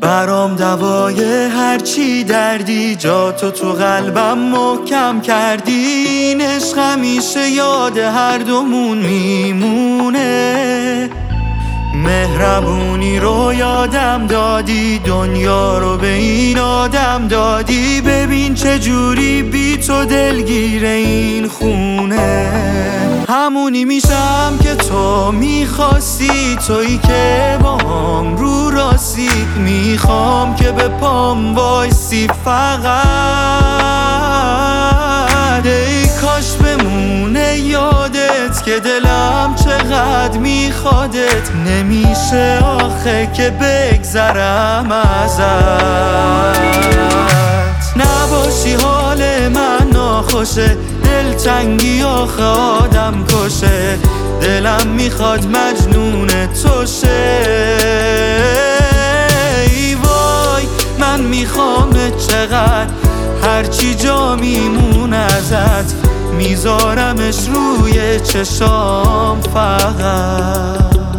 برام دوای هرچی دردی، جا تو قلبم محکم کردی. این عشق همیشه یاد هر دومون میمونه. مهربونی رو یادم دادی، دنیا رو به این آدم دادی. ببین چجوری بی تو دلگیر این خونه. همونی میشم که تو میخواستی، تویی که باهام رو راستی. میخوام که به پام وایسی فقط. ای کاش بمونه یادت که دلم چقدر میخوادت. نمیشه آخه که بگذرم ازت. نباشی حال من ناخوشه، دلتنگی آخه آدم کشه. دلم میخواد مجنون تو شه. ای وای من میخوام چقدر، هرچی جا میمون ازت میذارمش روی چشام فقط.